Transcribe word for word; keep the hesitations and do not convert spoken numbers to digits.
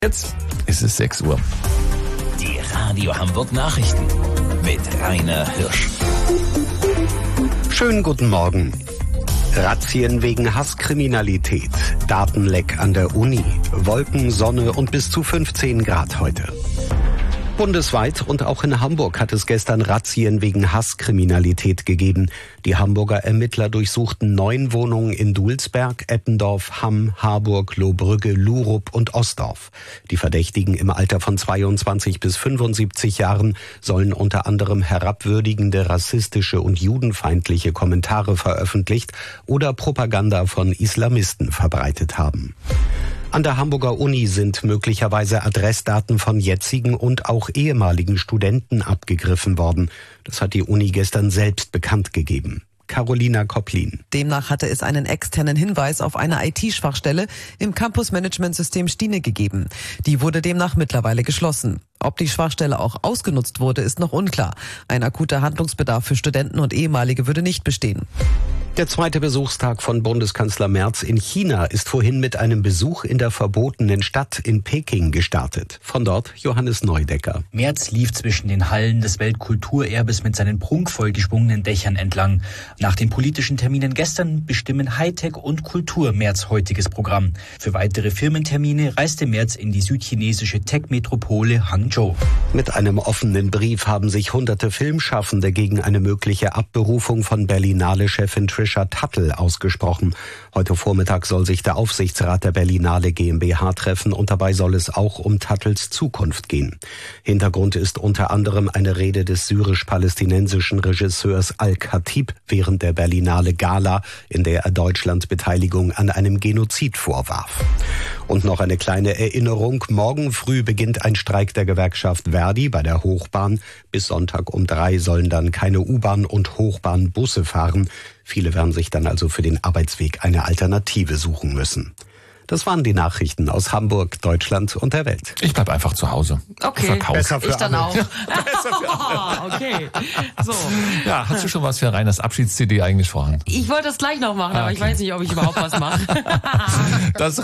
Jetzt ist es sechs Uhr. Die Radio Hamburg Nachrichten mit Rainer Hirsch. Schönen guten Morgen. Razzien wegen Hasskriminalität, Datenleck an der Uni, Wolken, Sonne und bis zu fünfzehn Grad heute. Bundesweit und auch in Hamburg hat es gestern Razzien wegen Hasskriminalität gegeben. Die Hamburger Ermittler durchsuchten neun Wohnungen in Dulsberg, Eppendorf, Hamm, Harburg, Lohbrügge, Lurup und Osdorf. Die Verdächtigen im Alter von zweiundzwanzig bis fünfundsiebzig Jahren sollen unter anderem herabwürdigende, rassistische und judenfeindliche Kommentare veröffentlicht oder Propaganda von Islamisten verbreitet haben. An der Hamburger Uni sind möglicherweise Adressdaten von jetzigen und auch ehemaligen Studenten abgegriffen worden. Das hat die Uni gestern selbst bekannt gegeben. Carolina Kopplin. Demnach hatte es einen externen Hinweis auf eine I T-Schwachstelle im Campus-Management-System Stine gegeben. Die wurde demnach mittlerweile geschlossen. Ob die Schwachstelle auch ausgenutzt wurde, ist noch unklar. Ein akuter Handlungsbedarf für Studenten und Ehemalige würde nicht bestehen. Der zweite Besuchstag von Bundeskanzler Merz in China ist vorhin mit einem Besuch in der verbotenen Stadt in Peking gestartet. Von dort Johannes Neudecker. Merz lief zwischen den Hallen des Weltkulturerbes mit seinen prunkvoll geschwungenen Dächern entlang. Nach den politischen Terminen gestern bestimmen Hightech und Kultur Merz heutiges Programm. Für weitere Firmentermine reiste Merz in die südchinesische Tech-Metropole Hangzhou. Mit einem offenen Brief haben sich hunderte Filmschaffende gegen eine mögliche Abberufung von Berlinale-Chefin Trisha Tuttle ausgesprochen. Heute Vormittag soll sich der Aufsichtsrat der Berlinale GmbH treffen und dabei soll es auch um Tuttles Zukunft gehen. Hintergrund ist unter anderem eine Rede des syrisch-palästinensischen Regisseurs Al-Khatib während der Berlinale Gala, in der er Deutschland Beteiligung an einem Genozid vorwarf. Und noch eine kleine Erinnerung. Morgen früh beginnt ein Streik der Gewerkschaft Verdi bei der Hochbahn. Bis Sonntag um drei sollen dann keine U-Bahn und Hochbahnbusse fahren. Viele werden sich dann also für den Arbeitsweg eine Alternative suchen müssen. Das waren die Nachrichten aus Hamburg, Deutschland und der Welt. Ich bleib einfach zu Hause. Okay, Verkauft. Besser für ich dann alle. auch. Okay, so. Ja, hast du schon was für Reiners Abschieds-C D eigentlich vorhanden? Ich wollte das gleich noch machen, Ah, aber okay. ich weiß nicht, ob ich überhaupt was mache. Das